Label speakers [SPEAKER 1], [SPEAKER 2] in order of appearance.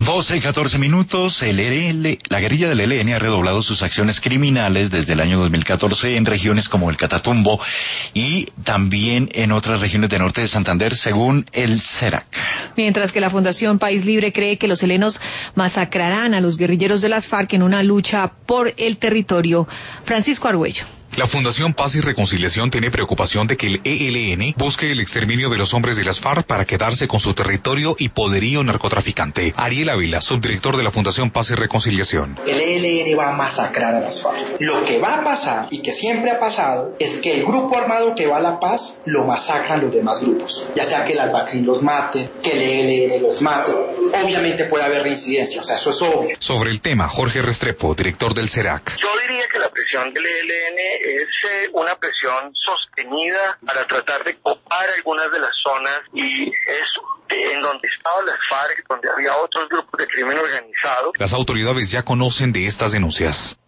[SPEAKER 1] 12:14. La guerrilla del ELN ha redoblado sus acciones criminales desde el año 2014 en regiones como el Catatumbo y también en otras regiones del norte de Santander, según el CERAC.
[SPEAKER 2] Mientras que la Fundación País Libre cree que los helenos masacrarán a los guerrilleros de las FARC en una lucha por el territorio. Francisco Argüello.
[SPEAKER 3] La Fundación Paz y Reconciliación tiene preocupación de que el ELN busque el exterminio de los hombres de las FARC para quedarse con su territorio y poderío narcotraficante. Ariel Ávila, subdirector de la Fundación Paz y Reconciliación.
[SPEAKER 4] El ELN va a masacrar a las FARC. Lo que va a pasar, y que siempre ha pasado, es que el grupo armado que va a la paz lo masacran los demás grupos. Ya sea que el Albacrín los mate, que el ELN los mate. Obviamente puede haber reincidencia, o sea, eso es obvio.
[SPEAKER 3] Sobre el tema, Jorge Restrepo, director del CERAC.
[SPEAKER 5] Yo diría que la presión del ELN es una presión sostenida para tratar de copar algunas de las zonas y eso en donde estaban las FARC, donde había otros grupos de crimen organizado.
[SPEAKER 3] Las autoridades ya conocen de estas denuncias.